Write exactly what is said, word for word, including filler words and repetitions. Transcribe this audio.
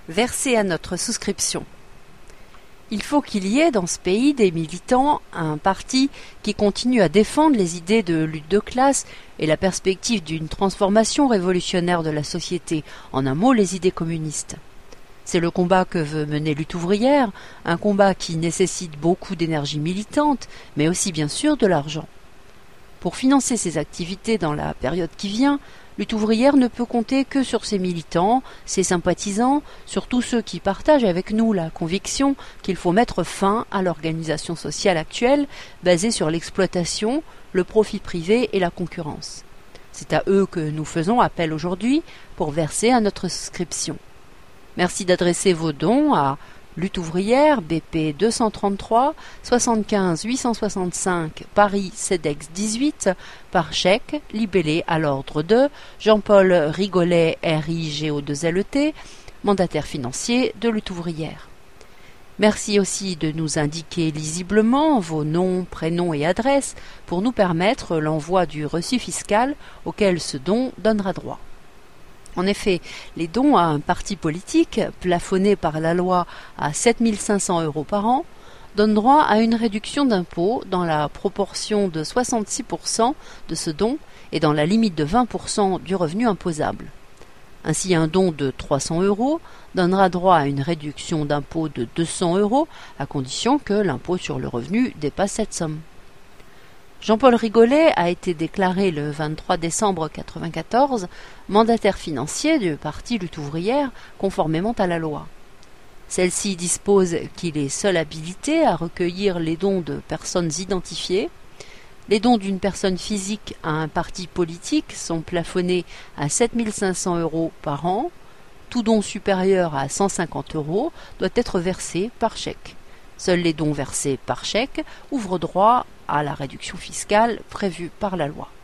Verser à notre souscription. Il faut qu'il y ait dans ce pays des militants, un parti qui continue à défendre les idées de lutte de classe et la perspective d'une transformation révolutionnaire de la société, en un mot les idées communistes. C'est le combat que veut mener Lutte ouvrière, un combat qui nécessite beaucoup d'énergie militante, mais aussi bien sûr de l'argent. Pour financer ses activités dans la période qui vient, Lutte ouvrière ne peut compter que sur ses militants, ses sympathisants, sur tous ceux qui partagent avec nous la conviction qu'il faut mettre fin à l'organisation sociale actuelle basée sur l'exploitation, le profit privé et la concurrence. C'est à eux que nous faisons appel aujourd'hui pour verser à notre souscription. Merci d'adresser vos dons à Lutte ouvrière, B P deux cent trente-trois, soixante-quinze huit cent soixante-cinq, Paris CEDEX dix-huit, par chèque, libellé à l'ordre de Jean-Paul Rigolet, R I G O deux L E T, mandataire financier de Lutte ouvrière. Merci aussi de nous indiquer lisiblement vos noms, prénoms et adresses pour nous permettre l'envoi du reçu fiscal auquel ce don donnera droit. En effet, les dons à un parti politique, plafonnés par la loi à sept mille cinq cents euros par an, donnent droit à une réduction d'impôt dans la proportion de soixante-six pour cent de ce don et dans la limite de vingt pour cent du revenu imposable. Ainsi, un don de trois cents euros donnera droit à une réduction d'impôt de deux cents euros à condition que l'impôt sur le revenu dépasse cette somme. Jean-Paul Rigolet a été déclaré le vingt-trois décembre mille neuf cent quatre-vingt-quatorze mandataire financier du parti Lutte ouvrière conformément à la loi. Celle-ci dispose qu'il est seul habilité à recueillir les dons de personnes identifiées. Les dons d'une personne physique à un parti politique sont plafonnés à sept mille cinq cents euros par an. Tout don supérieur à cent cinquante euros doit être versé par chèque. Seuls les dons versés par chèque ouvrent droit à la réduction fiscale prévue par la loi.